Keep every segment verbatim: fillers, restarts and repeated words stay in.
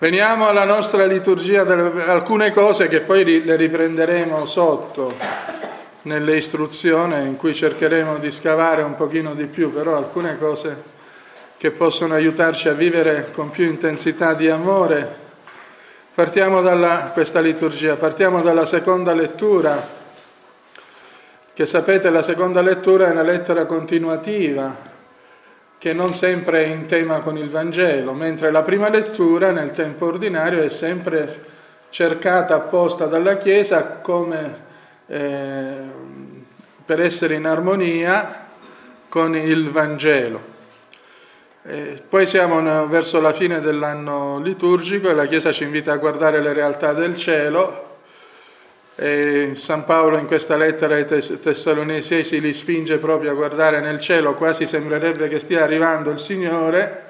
Veniamo alla nostra liturgia, alcune cose che poi le riprenderemo sotto nelle istruzioni in cui cercheremo di scavare un pochino di più, però alcune cose che possono aiutarci a vivere con più intensità di amore. Partiamo dalla questa liturgia, partiamo dalla seconda lettura, che sapete la seconda lettura è una lettera continuativa, che non sempre è in tema con il Vangelo, mentre la prima lettura nel tempo ordinario è sempre cercata apposta dalla Chiesa come eh, per essere in armonia con il Vangelo. E poi siamo verso la fine dell'anno liturgico e la Chiesa ci invita a guardare le realtà del cielo. E San Paolo in questa lettera ai Tessalonicesi li spinge proprio a guardare nel cielo, quasi sembrerebbe che stia arrivando il Signore,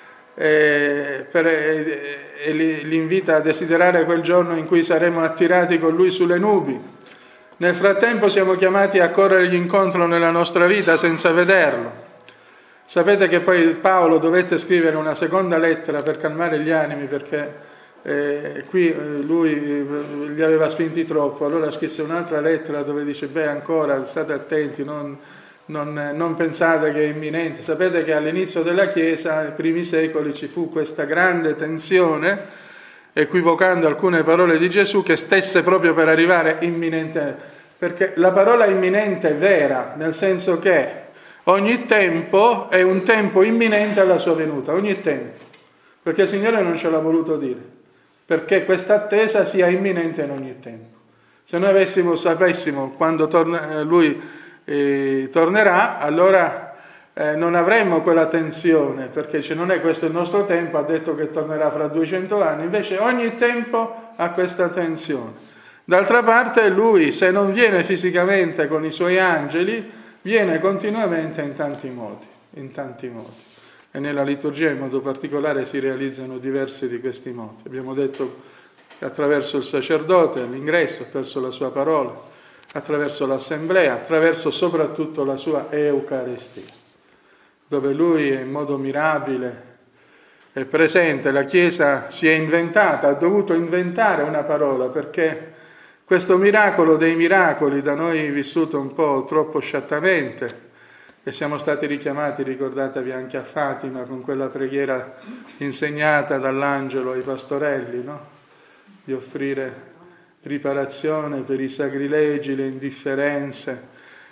e, per, e li, li invita a desiderare quel giorno in cui saremo attirati con Lui sulle nubi. Nel frattempo siamo chiamati a corrergli incontro nella nostra vita senza vederlo. Sapete che poi Paolo dovette scrivere una seconda lettera per calmare gli animi, perché Eh, qui eh, lui eh, li aveva spinti troppo, allora scrisse un'altra lettera dove dice beh ancora state attenti, non, non, non pensate che è imminente. Sapete che all'inizio della Chiesa, nei primi secoli, ci fu questa grande tensione, equivocando alcune parole di Gesù, che stesse proprio per arrivare imminente, perché la parola imminente è vera, nel senso che ogni tempo è un tempo imminente alla sua venuta, ogni tempo, perché il Signore non ce l'ha voluto dire, perché questa attesa sia imminente in ogni tempo. Se noi avessimo, sapessimo quando torna, lui eh, tornerà, allora eh, non avremmo quella tensione, perché se non è questo il nostro tempo, ha detto che tornerà fra duecento anni, invece ogni tempo ha questa tensione. D'altra parte lui, se non viene fisicamente con i suoi angeli, viene continuamente in tanti modi, in tanti modi. E nella liturgia in modo particolare si realizzano diversi di questi modi. Abbiamo detto che attraverso il sacerdote, l'ingresso, attraverso la sua parola, attraverso l'assemblea, attraverso soprattutto la sua Eucaristia, dove lui in modo mirabile è presente. La Chiesa si è inventata, ha dovuto inventare una parola, perché questo miracolo dei miracoli, da noi vissuto un po' troppo sciattamente, e siamo stati richiamati, ricordatevi, anche a Fatima con quella preghiera insegnata dall'angelo ai pastorelli, no? Di offrire riparazione per i sacrilegi, le indifferenze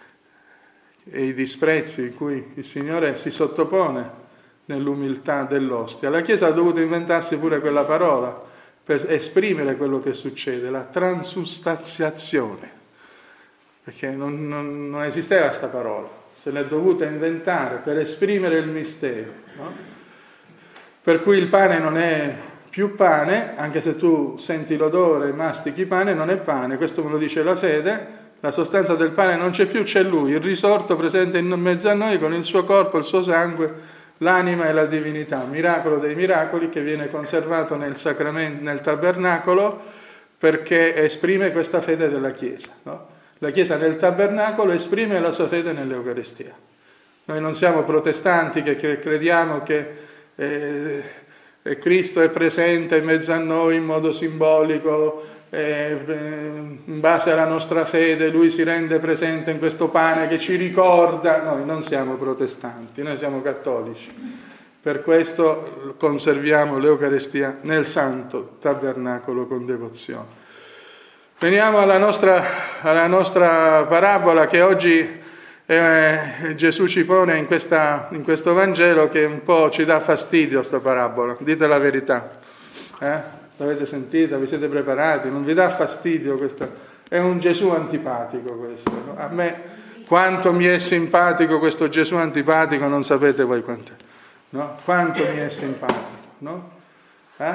e i disprezzi in cui il Signore si sottopone nell'umiltà dell'ostia. La Chiesa ha dovuto inventarsi pure quella parola per esprimere quello che succede, la transustanziazione, perché non, non, non esisteva sta parola. Se l'è dovuta inventare per esprimere il mistero, no? Per cui il pane non è più pane, anche se tu senti l'odore e mastichi pane, non è pane, questo me lo dice la fede, la sostanza del pane non c'è più, c'è Lui, il risorto presente in mezzo a noi con il suo corpo, il suo sangue, l'anima e la divinità, miracolo dei miracoli che viene conservato nel sacramento, nel tabernacolo, perché esprime questa fede della Chiesa, no? La Chiesa nel tabernacolo esprime la sua fede nell'Eucaristia. Noi non siamo protestanti che crediamo che eh, Cristo è presente in mezzo a noi in modo simbolico, eh, in base alla nostra fede Lui si rende presente in questo pane che ci ricorda. Noi non siamo protestanti, noi siamo cattolici. Per questo conserviamo l'Eucaristia nel santo tabernacolo con devozione. Veniamo alla nostra, alla nostra parabola che oggi eh, Gesù ci pone in, questa, in questo Vangelo, che un po' ci dà fastidio sta parabola, dite la verità. Eh? L'avete sentita? Vi siete preparati? Non vi dà fastidio questa? È un Gesù antipatico questo. No? A me quanto mi è simpatico questo Gesù antipatico non sapete voi quant'è. No? Quanto mi è simpatico. No? Eh?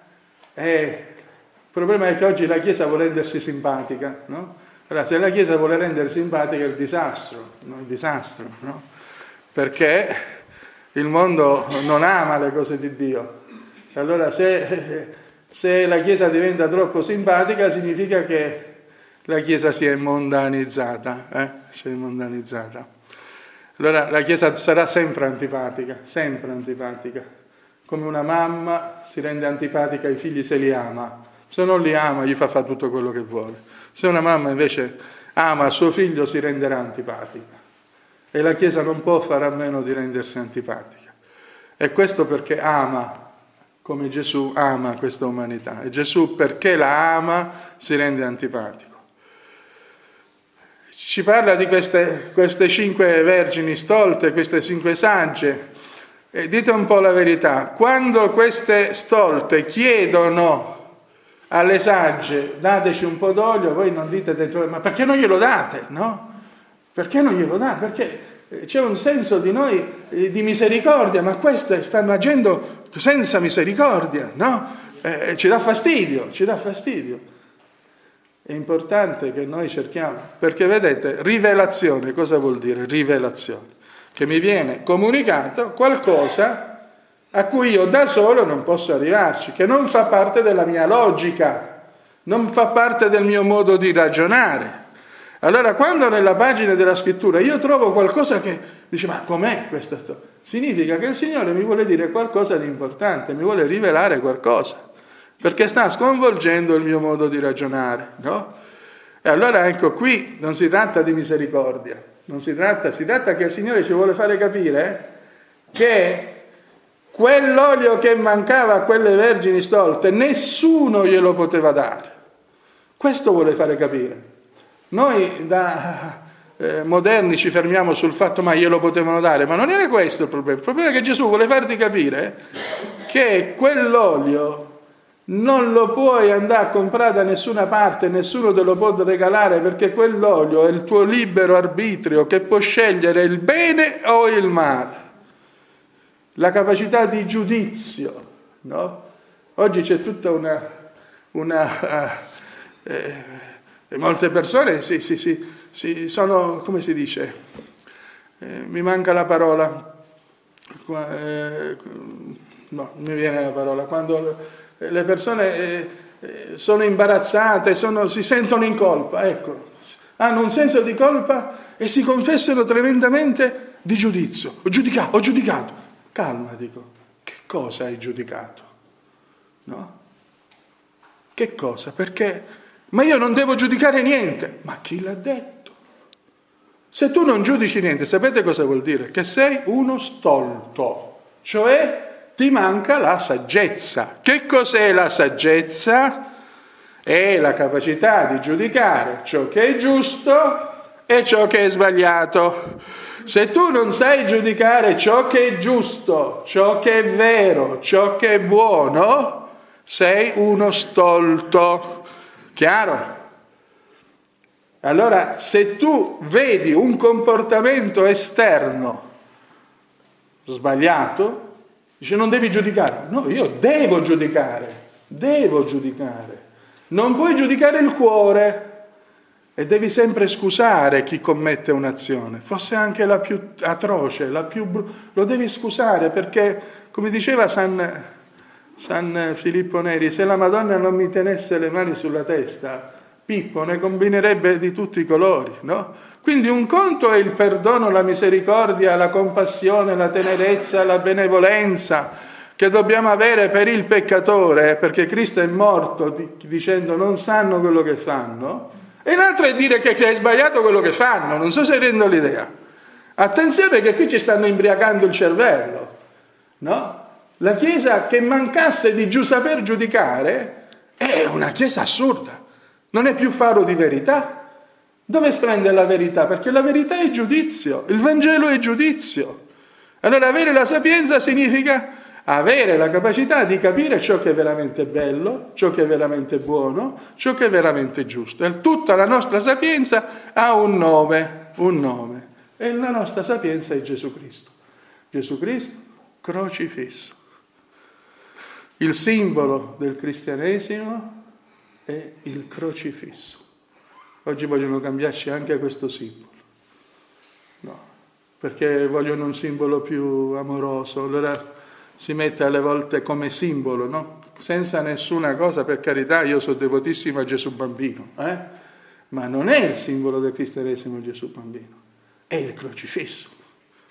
E il problema è che oggi la Chiesa vuole rendersi simpatica, no? Allora, se la Chiesa vuole rendere simpatica è il disastro, no? Il disastro, no? Perché il mondo non ama le cose di Dio. Allora se, se la Chiesa diventa troppo simpatica significa che la Chiesa si è mondanizzata, eh? Si è mondanizzata. Allora la Chiesa sarà sempre antipatica, sempre antipatica. come una mamma si rende antipatica ai figli se li ama. Se non li ama gli fa fare tutto quello che vuole. Se una mamma invece ama suo figlio si renderà antipatica. E la Chiesa non può fare a meno di rendersi antipatica. E questo perché ama, come Gesù ama questa umanità. E Gesù, perché la ama, si rende antipatico. Ci parla di queste, queste cinque vergini stolte, queste cinque sagge. E dite un po' la verità. Quando queste stolte chiedono alle sagge, dateci un po' d'olio, voi non dite dentro, ma perché non glielo date, no? Perché non glielo date? Perché c'è un senso di noi eh, di misericordia, ma queste stanno agendo senza misericordia, no? Eh, ci dà fastidio, ci dà fastidio. È importante che noi cerchiamo, perché vedete, rivelazione, cosa vuol dire rivelazione? Che mi viene comunicato qualcosa a cui io da solo non posso arrivarci, che non fa parte della mia logica, non fa parte del mio modo di ragionare. Allora, quando nella pagina della scrittura io trovo qualcosa che dice, ma com'è questa storia? Significa che il Signore mi vuole dire qualcosa di importante, mi vuole rivelare qualcosa, perché sta sconvolgendo il mio modo di ragionare, no? E allora ecco, qui non si tratta di misericordia, non si tratta, si tratta che il Signore ci vuole fare capire che quell'olio che mancava a quelle vergini stolte, nessuno glielo poteva dare. Questo vuole fare capire. Noi da eh, moderni ci fermiamo sul fatto ma glielo potevano dare, ma non era questo il problema. Il problema è che Gesù vuole farti capire che quell'olio non lo puoi andare a comprare da nessuna parte, nessuno te lo può regalare, perché quell'olio è il tuo libero arbitrio che può scegliere il bene o il male. La capacità di giudizio, no? Oggi c'è tutta una... una eh, eh, molte persone si, si, si, si sono, come si dice? Eh, mi manca la parola. Eh, no, mi viene la parola. Quando le persone eh, sono imbarazzate, sono, si sentono in colpa, ecco. Hanno un senso di colpa e si confessano tremendamente di giudizio. Ho giudicato, ho giudicato. Calma, dico, che cosa hai giudicato? No? Che cosa? Perché? Ma io non devo giudicare niente. Ma chi l'ha detto? Se tu non giudici niente, sapete cosa vuol dire? Che sei uno stolto, cioè ti manca la saggezza. Che cos'è la saggezza? È la capacità di giudicare ciò che è giusto e ciò che è sbagliato. Se tu non sai giudicare ciò che è giusto, ciò che è vero, ciò che è buono, sei uno stolto. Chiaro? Allora, se tu vedi un comportamento esterno sbagliato, dice non devi giudicare. No, io devo giudicare, devo giudicare. Non puoi giudicare il cuore. E devi sempre scusare chi commette un'azione, fosse anche la più atroce, la più br- lo devi scusare, perché, come diceva San, San Filippo Neri, se la Madonna non mi tenesse le mani sulla testa, Pippo ne combinerebbe di tutti i colori, no? Quindi un conto è il perdono, la misericordia, la compassione, la tenerezza, la benevolenza che dobbiamo avere per il peccatore, perché Cristo è morto dicendo non sanno quello che fanno. E l'altro è dire che è sbagliato quello che fanno, non so se rendo l'idea. Attenzione che qui ci stanno imbriacando il cervello, no? La Chiesa che mancasse di giù saper giudicare è una Chiesa assurda, non è più faro di verità. Dove prende la verità? Perché la verità è giudizio, il Vangelo è giudizio. Allora avere la sapienza significa avere la capacità di capire ciò che è veramente bello, ciò che è veramente buono, ciò che è veramente giusto. E tutta la nostra sapienza ha un nome, un nome. E la nostra sapienza è Gesù Cristo. Gesù Cristo crocifisso. Il simbolo del cristianesimo è il crocifisso. Oggi vogliono cambiarci anche questo simbolo. No, perché vogliono un simbolo più amoroso. Allora si mette alle volte come simbolo, no? Senza nessuna cosa, per carità, io sono devotissimo a Gesù Bambino, eh? Ma non è il simbolo del cristianesimo Gesù Bambino, è il crocifisso.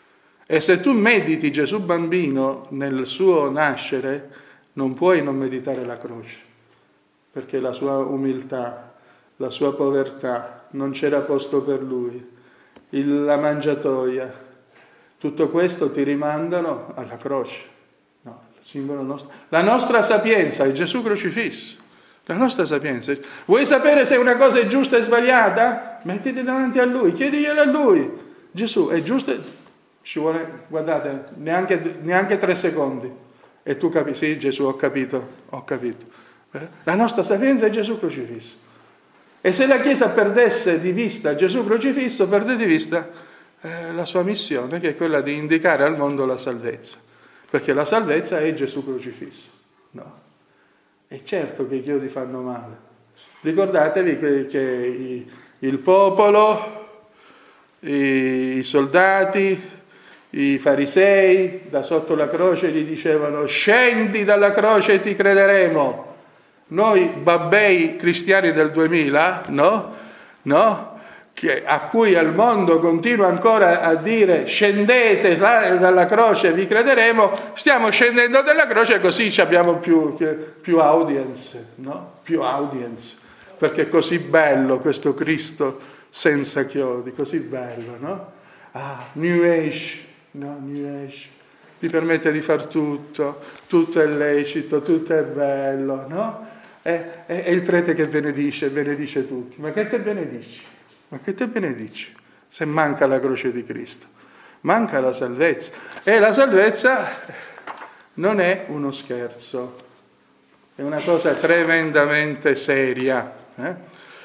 E se tu mediti Gesù bambino nel suo nascere, non puoi non meditare la croce, perché la sua umiltà, la sua povertà, non c'era posto per lui, il, la mangiatoia, tutto questo ti rimandano alla croce. No, il simbolo nostro. La nostra sapienza è Gesù crocifisso. La nostra sapienza. Vuoi sapere se una cosa è giusta e sbagliata? Mettiti davanti a Lui, chiediglielo a Lui. Gesù, è giusto? Ci vuole, guardate, neanche, neanche tre secondi. E tu capisci, sì, Gesù, ho capito, ho capito. La nostra sapienza è Gesù crocifisso. E se la Chiesa perdesse di vista Gesù crocifisso, perde di vista eh, la sua missione, che è quella di indicare al mondo la salvezza. Perché la salvezza è Gesù crocifisso. No. È certo che i chiodi fanno male. Ricordatevi che, che i, il popolo, i, i soldati, i farisei da sotto la croce gli dicevano: scendi dalla croce e ti crederemo. Noi babbei cristiani del duemila, no? No? Che, a cui al mondo continua ancora a dire scendete dalla croce e vi crederemo, stiamo scendendo dalla croce, così abbiamo più, più audience, no? Più audience, perché è così bello questo Cristo senza chiodi, così bello, no? Ah, New Age, no? New Age, ti permette di far tutto, tutto è lecito, tutto è bello, no? È, è, è il prete che benedice, benedice tutti, ma che te benedici? Ma che te benedici se manca la croce di Cristo? Manca la salvezza. E la salvezza non è uno scherzo, è una cosa tremendamente seria. Eh?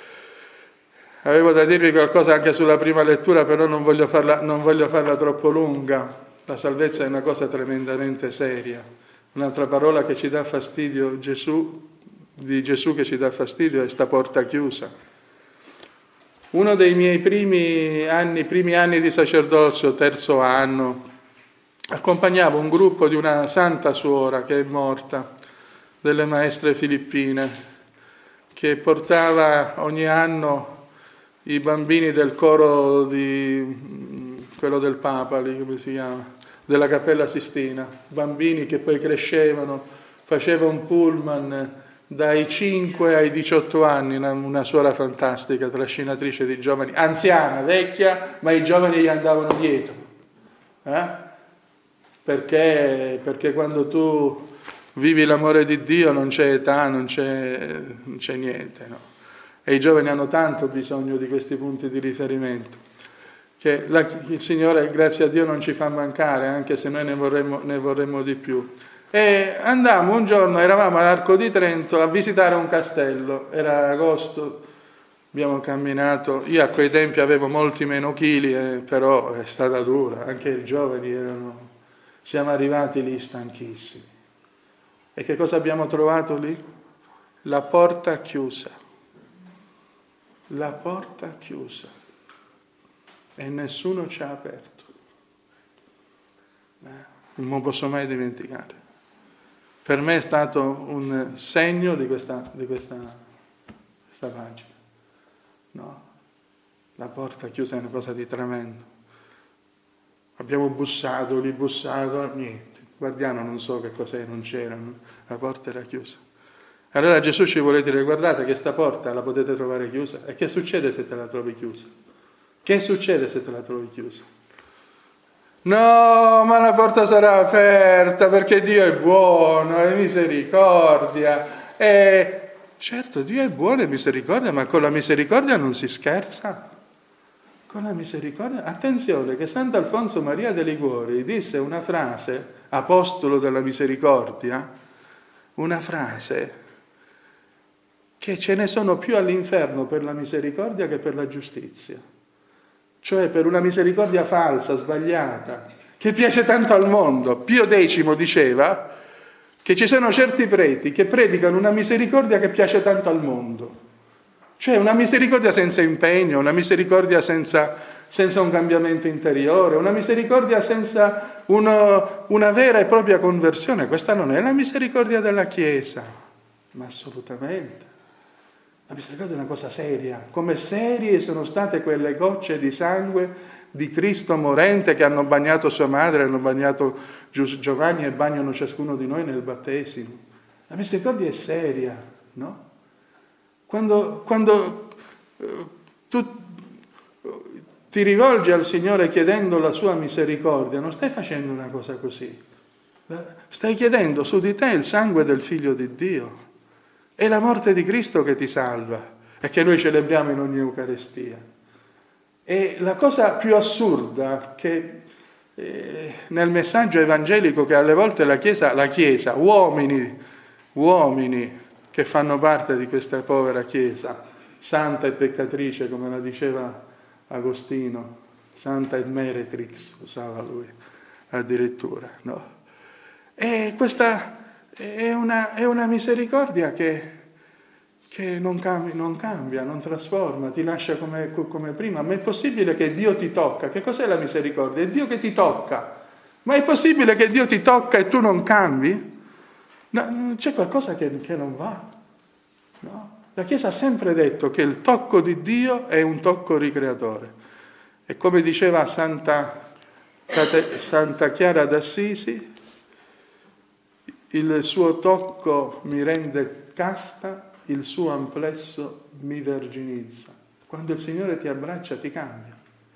Avevo da dirvi qualcosa anche sulla prima lettura, però non voglio farla, non voglio farla troppo lunga. La salvezza è una cosa tremendamente seria. Un'altra parola che ci dà fastidio, Gesù, di Gesù che ci dà fastidio, è sta porta chiusa. Uno dei miei primi anni, primi anni di sacerdozio, terzo anno, accompagnavo un gruppo di una santa suora che è morta, delle maestre filippine, che portava ogni anno i bambini del coro di quello del Papa, lì, come si chiama, della Cappella Sistina, bambini che poi crescevano, faceva un pullman dai cinque ai diciotto anni, una, una suora fantastica, trascinatrice di giovani, anziana, vecchia, ma i giovani gli andavano dietro. Eh? Perché? Perché quando tu vivi l'amore di Dio non c'è età, non c'è, non c'è niente. No? E i giovani hanno tanto bisogno di questi punti di riferimento, che la, il Signore, grazie a Dio, non ci fa mancare, anche se noi ne vorremmo, ne vorremmo di più. E andammo un giorno, eravamo all'Arco di Trento a visitare un castello, era agosto, abbiamo camminato, io a quei tempi avevo molti meno chili, eh, però è stata dura, anche i giovani erano, siamo arrivati lì stanchissimi. E che cosa abbiamo trovato lì? La porta chiusa, la porta chiusa, e nessuno ci ha aperto. Eh, non posso mai dimenticare. Per me è stato un segno di questa, di questa, questa pagina. No, la porta chiusa è una cosa di tremendo. Abbiamo bussato, ribussato, niente. Guardiano, non so che cos'è, non c'era, la porta era chiusa. Allora Gesù ci vuole dire: guardate che sta porta la potete trovare chiusa. E che succede se te la trovi chiusa? Che succede se te la trovi chiusa? No, ma la porta sarà aperta perché Dio è buono, è misericordia. E certo, Dio è buono e misericordia, ma con la misericordia non si scherza. Con la misericordia, attenzione che Sant'Alfonso Maria de Liguori disse una frase, apostolo della misericordia, una frase che ce ne sono più all'inferno per la misericordia che per la giustizia. Cioè per una misericordia falsa, sbagliata, che piace tanto al mondo. Pio X diceva che ci sono certi preti che predicano una misericordia che piace tanto al mondo. Cioè una misericordia senza impegno, una misericordia senza, senza un cambiamento interiore, una misericordia senza uno, una vera e propria conversione. Questa non è la misericordia della Chiesa, ma assolutamente. La misericordia è una cosa seria, come serie sono state quelle gocce di sangue di Cristo morente che hanno bagnato sua madre, hanno bagnato Giovanni e bagnano ciascuno di noi nel battesimo. La misericordia è seria, no? Quando, quando eh, tu ti rivolgi al Signore chiedendo la sua misericordia, non stai facendo una cosa così. Stai chiedendo su di te il sangue del Figlio di Dio. È la morte di Cristo che ti salva e che noi celebriamo in ogni Eucaristia. E la cosa più assurda che eh, nel messaggio evangelico che alle volte la Chiesa, la Chiesa, uomini, uomini che fanno parte di questa povera Chiesa, santa e peccatrice, come la diceva Agostino, santa et meretrix, usava lui addirittura, no? E questa è una, è una misericordia che, che non, cambia, non cambia, non trasforma, ti lascia come, come prima. Ma è possibile che Dio ti tocca? Che cos'è la misericordia? È Dio che ti tocca. Ma è possibile che Dio ti tocca e tu non cambi? No, c'è qualcosa che, che non va, no? La Chiesa ha sempre detto che il tocco di Dio è un tocco ricreatore. E come diceva Santa, Santa Chiara d'Assisi, il suo tocco mi rende casta, il suo amplesso mi verginizza. Quando il Signore ti abbraccia ti cambia.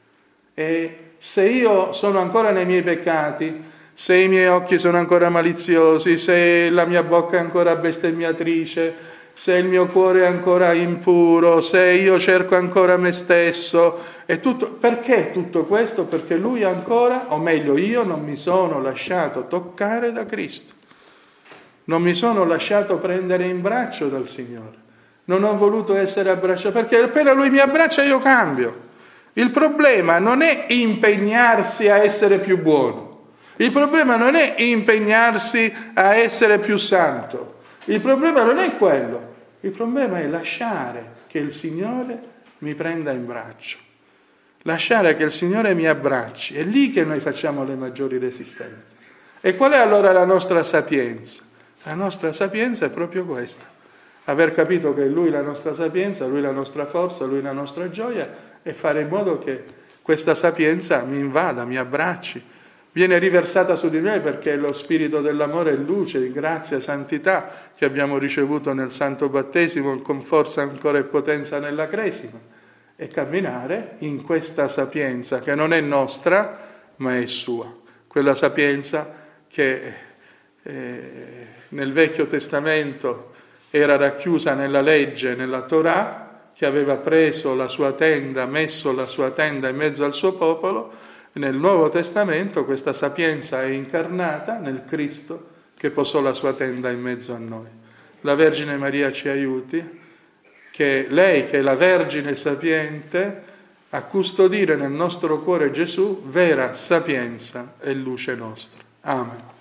E se io sono ancora nei miei peccati, se i miei occhi sono ancora maliziosi, se la mia bocca è ancora bestemmiatrice, se il mio cuore è ancora impuro, se io cerco ancora me stesso, e tutto, perché tutto questo? Perché lui ancora, o meglio io, non mi sono lasciato toccare da Cristo. Non mi sono lasciato prendere in braccio dal Signore. Non ho voluto essere abbracciato, perché appena Lui mi abbraccia io cambio. Il problema non è impegnarsi a essere più buono. Il problema non è impegnarsi a essere più santo. Il problema non è quello. Il problema è lasciare che il Signore mi prenda in braccio. Lasciare che il Signore mi abbracci. È lì che noi facciamo le maggiori resistenze. E qual è allora la nostra sapienza? La nostra sapienza è proprio questa, aver capito che è Lui la nostra sapienza, Lui la nostra forza, Lui la nostra gioia, e fare in modo che questa sapienza mi invada, mi abbracci, viene riversata su di me perché lo spirito dell'amore è luce, grazia, santità che abbiamo ricevuto nel Santo Battesimo con forza ancora e potenza nella Cresima, e camminare in questa sapienza che non è nostra ma è sua, quella sapienza che eh, nel Vecchio Testamento era racchiusa nella legge, nella Torah, che aveva preso la sua tenda, messo la sua tenda in mezzo al suo popolo. Nel Nuovo Testamento questa sapienza è incarnata nel Cristo che posò la sua tenda in mezzo a noi. La Vergine Maria ci aiuti, che lei, che è la Vergine sapiente, a custodire nel nostro cuore Gesù, vera sapienza e luce nostra. Amen.